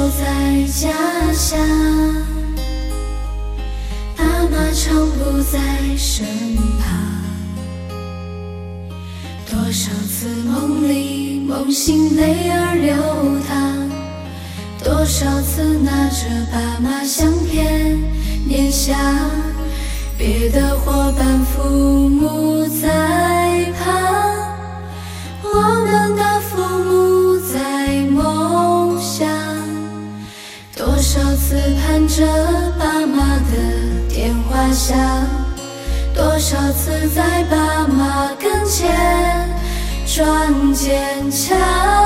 在家乡，爸妈常不在身旁。多少次梦里梦醒泪儿流淌，多少次拿着爸妈相片念想，别的伙伴父母在旁，我们的父母在梦乡。多少次盼着爸妈的电话响，多少次在爸妈跟前装坚强。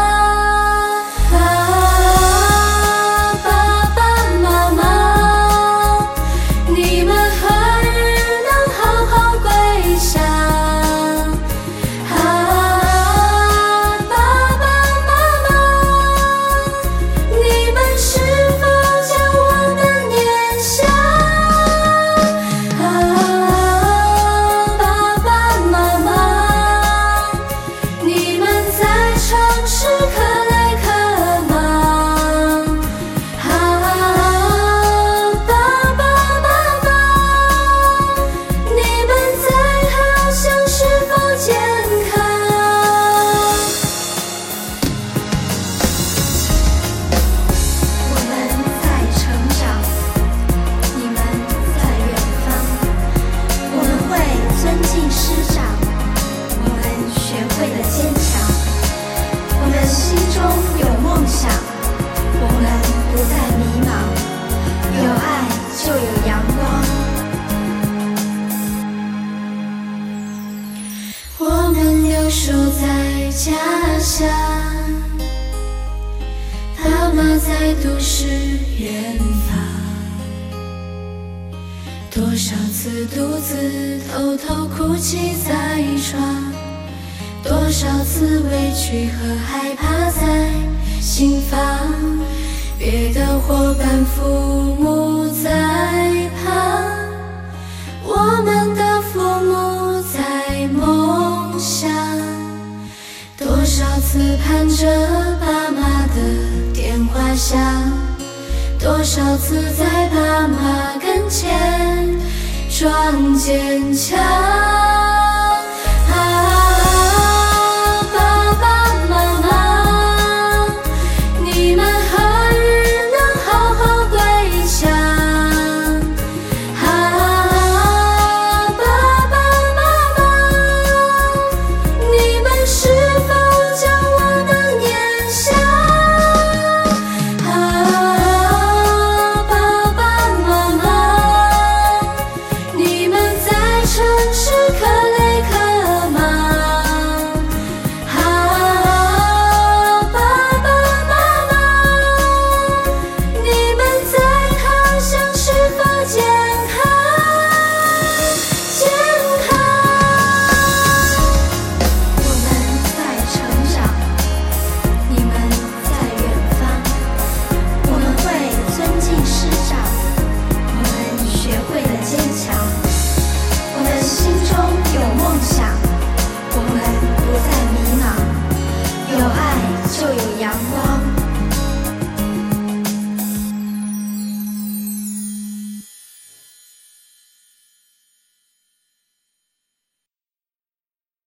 守在家乡，爸妈在都市远方。多少次独自偷偷哭泣在床，多少次委屈和害怕在心房。别的伙伴父母在旁，我们的父母在梦乡。多少次盼着爸妈的电话响，多少次在爸妈跟前装坚强。